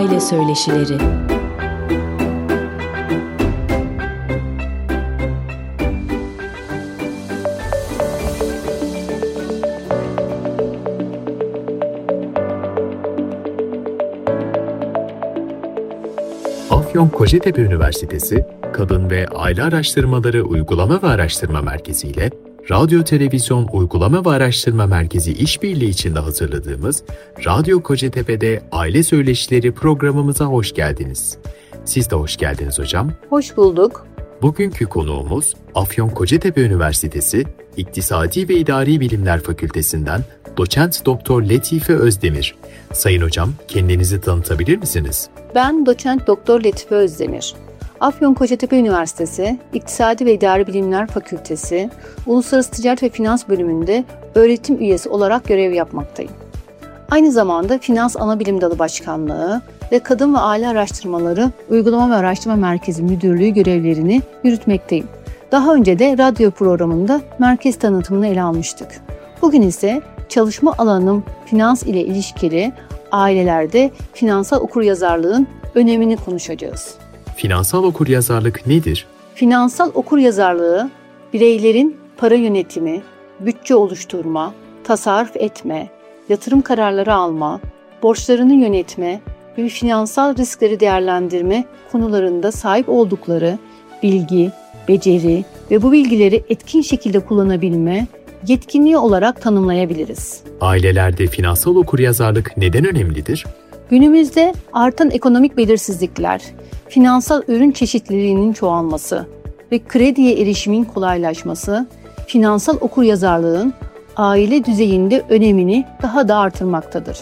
Aile Söyleşileri. Afyon Kocatepe Üniversitesi Kadın ve Aile Araştırmaları Uygulama ve Araştırma Merkezi ile Radyo Televizyon Uygulama ve Araştırma Merkezi işbirliği içinde hazırladığımız Radyo Kocatepe'de Aile Söyleşileri programımıza hoş geldiniz. Siz de hoş geldiniz hocam. Hoş bulduk. Bugünkü konuğumuz Afyon Kocatepe Üniversitesi İktisadi ve İdari Bilimler Fakültesinden Doçent Doktor Letife Özdemir. Sayın hocam, kendinizi tanıtabilir misiniz? Ben Doçent Doktor Letife Özdemir. Afyon Kocatepe Üniversitesi İktisadi ve İdari Bilimler Fakültesi Uluslararası Ticaret ve Finans bölümünde öğretim üyesi olarak görev yapmaktayım. Aynı zamanda Finans Anabilim Dalı Başkanlığı ve Kadın ve Aile Araştırmaları Uygulama ve Araştırma Merkezi Müdürlüğü görevlerini yürütmekteyim. Daha önce de radyo programında merkez tanıtımını ele almıştık. Bugün ise çalışma alanım finans ile ilişkili ailelerde finansal okuryazarlığın önemini konuşacağız. Finansal okuryazarlık nedir? Finansal okuryazarlığı, bireylerin para yönetimi, bütçe oluşturma, tasarruf etme, yatırım kararları alma, borçlarını yönetme ve finansal riskleri değerlendirme konularında sahip oldukları bilgi, beceri ve bu bilgileri etkin şekilde kullanabilme yetkinliği olarak tanımlayabiliriz. Ailelerde finansal okuryazarlık neden önemlidir? Günümüzde artan ekonomik belirsizlikler, finansal ürün çeşitliliğinin çoğalması ve krediye erişimin kolaylaşması, finansal okuryazarlığın aile düzeyinde önemini daha da artırmaktadır.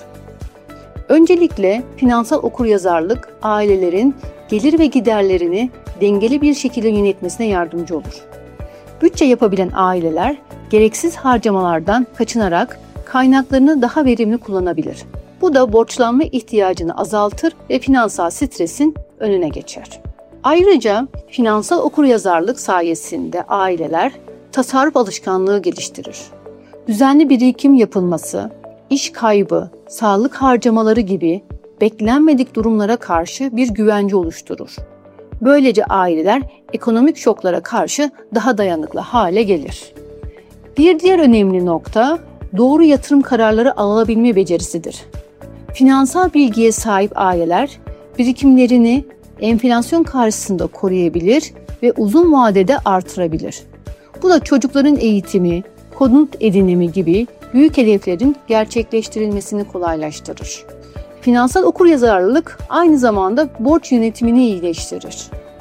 Öncelikle finansal okuryazarlık ailelerin gelir ve giderlerini dengeli bir şekilde yönetmesine yardımcı olur. Bütçe yapabilen aileler gereksiz harcamalardan kaçınarak kaynaklarını daha verimli kullanabilir. Bu da borçlanma ihtiyacını azaltır ve finansal stresin önüne geçer. Ayrıca finansal okuryazarlık sayesinde aileler tasarruf alışkanlığı geliştirir. Düzenli birikim yapılması, iş kaybı, sağlık harcamaları gibi beklenmedik durumlara karşı bir güvence oluşturur. Böylece aileler ekonomik şoklara karşı daha dayanıklı hale gelir. Bir diğer önemli nokta doğru yatırım kararları alabilme becerisidir. Finansal bilgiye sahip aileler birikimlerini enflasyon karşısında koruyabilir ve uzun vadede artırabilir. Bu da çocukların eğitimi, konut edinimi gibi büyük hedeflerin gerçekleştirilmesini kolaylaştırır. Finansal okuryazarlılık aynı zamanda borç yönetimini iyileştirir.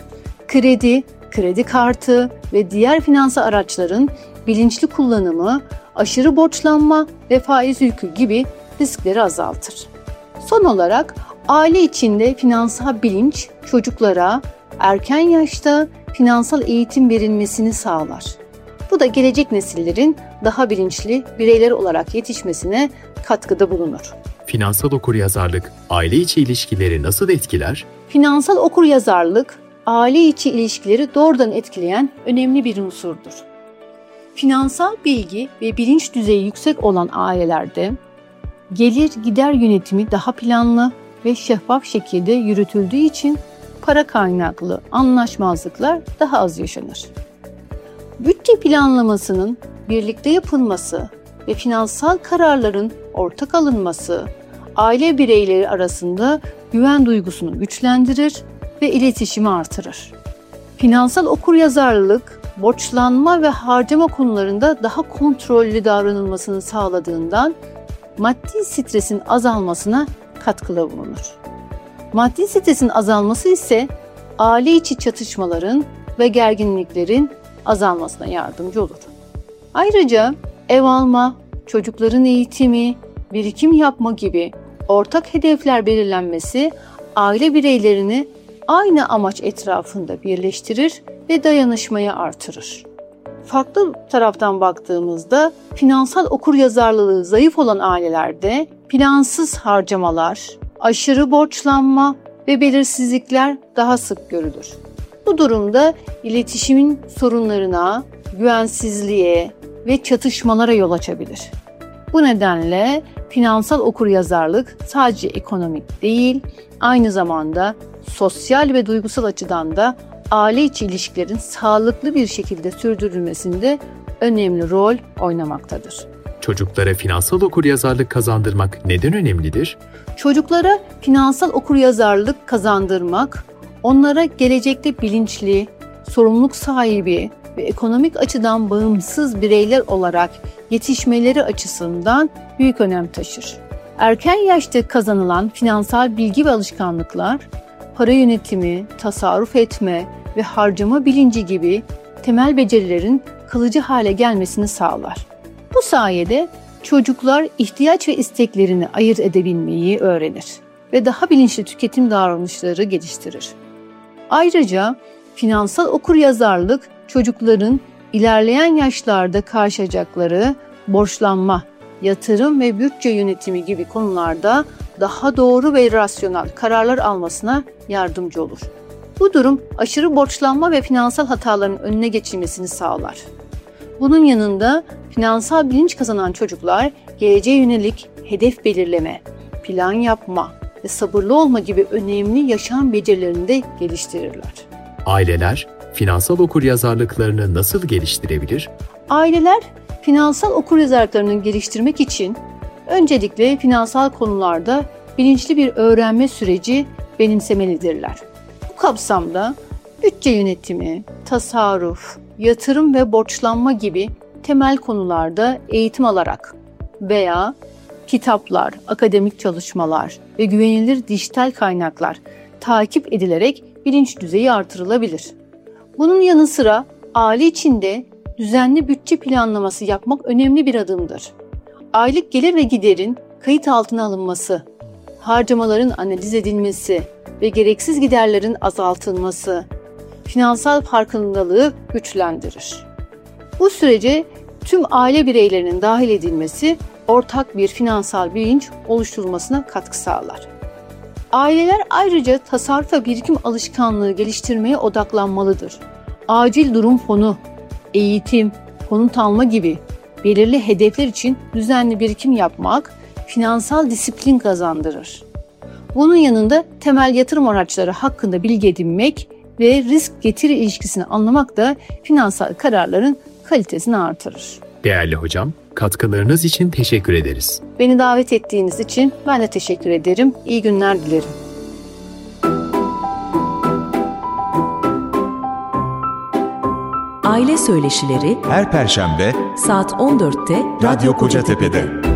Kredi kartı ve diğer finansal araçların bilinçli kullanımı, aşırı borçlanma ve faiz yükü gibi riskleri azaltır. Son olarak aile içinde finansal bilinç çocuklara erken yaşta finansal eğitim verilmesini sağlar. Bu da gelecek nesillerin daha bilinçli bireyler olarak yetişmesine katkıda bulunur. Finansal okuryazarlık aile içi ilişkileri nasıl etkiler? Finansal okuryazarlık aile içi ilişkileri doğrudan etkileyen önemli bir unsurdur. Finansal bilgi ve bilinç düzeyi yüksek olan ailelerde gelir gider yönetimi daha planlı ve şeffaf şekilde yürütüldüğü için para kaynaklı anlaşmazlıklar daha az yaşanır. Bütçe planlamasının birlikte yapılması ve finansal kararların ortak alınması aile bireyleri arasında güven duygusunu güçlendirir ve iletişimi artırır. Finansal okuryazarlılık, borçlanma ve harcama konularında daha kontrollü davranılmasını sağladığından maddi stresin azalmasına katkıda bulunur. Maddi stresin azalması ise aile içi çatışmaların ve gerginliklerin azalmasına yardımcı olur. Ayrıca ev alma, çocukların eğitimi, birikim yapma gibi ortak hedefler belirlenmesi aile bireylerini aynı amaç etrafında birleştirir ve dayanışmayı artırır. Farklı taraftan baktığımızda finansal okuryazarlılığı zayıf olan ailelerde plansız harcamalar, aşırı borçlanma ve belirsizlikler daha sık görülür. Bu durumda iletişimin sorunlarına, güvensizliğe ve çatışmalara yol açabilir. Bu nedenle finansal okuryazarlık sadece ekonomik değil, aynı zamanda sosyal ve duygusal açıdan da aile içi ilişkilerin sağlıklı bir şekilde sürdürülmesinde önemli rol oynamaktadır. Çocuklara finansal okuryazarlık kazandırmak neden önemlidir? Çocuklara finansal okuryazarlık kazandırmak, onlara gelecekte bilinçli, sorumluluk sahibi ve ekonomik açıdan bağımsız bireyler olarak yetişmeleri açısından büyük önem taşır. Erken yaşta kazanılan finansal bilgi ve alışkanlıklar, para yönetimi, tasarruf etme ve harcama bilinci gibi temel becerilerin kalıcı hale gelmesini sağlar. Bu sayede çocuklar ihtiyaç ve isteklerini ayırt edebilmeyi öğrenir ve daha bilinçli tüketim davranışları geliştirir. Ayrıca finansal okuryazarlık çocukların ilerleyen yaşlarda karşılaşacakları borçlanma, yatırım ve bütçe yönetimi gibi konularda daha doğru ve rasyonel kararlar almasına yardımcı olur. Bu durum aşırı borçlanma ve finansal hataların önüne geçilmesini sağlar. Bunun yanında finansal bilinç kazanan çocuklar geleceğe yönelik hedef belirleme, plan yapma ve sabırlı olma gibi önemli yaşam becerilerini de geliştirirler. Aileler finansal okuryazarlıklarını nasıl geliştirebilir? Aileler finansal okuryazarlıklarını geliştirmek için öncelikle finansal konularda bilinçli bir öğrenme süreci benimsemelidirler. Bu kapsamda bütçe yönetimi, tasarruf, yatırım ve borçlanma gibi temel konularda eğitim alarak veya kitaplar, akademik çalışmalar ve güvenilir dijital kaynaklar takip edilerek bilinç düzeyi artırılabilir. Bunun yanı sıra aile içinde düzenli bütçe planlaması yapmak önemli bir adımdır. Aylık gelir ve giderin kayıt altına alınması, harcamaların analiz edilmesi ve gereksiz giderlerin azaltılması finansal farkındalığı güçlendirir. Bu sürece tüm aile bireylerinin dahil edilmesi ortak bir finansal bilinç oluşturulmasına katkı sağlar. Aileler ayrıca tasarruf ve birikim alışkanlığı geliştirmeye odaklanmalıdır. Acil durum fonu, eğitim, konut alma gibi belirli hedefler için düzenli birikim yapmak finansal disiplin kazandırır. Bunun yanında temel yatırım araçları hakkında bilgi edinmek ve risk-getiri ilişkisini anlamak da finansal kararların kalitesini artırır. Değerli hocam, katkılarınız için teşekkür ederiz. Beni davet ettiğiniz için ben de teşekkür ederim. İyi günler dilerim. Aile Söyleşileri her Perşembe saat 14'te Radyo Kocatepe'de.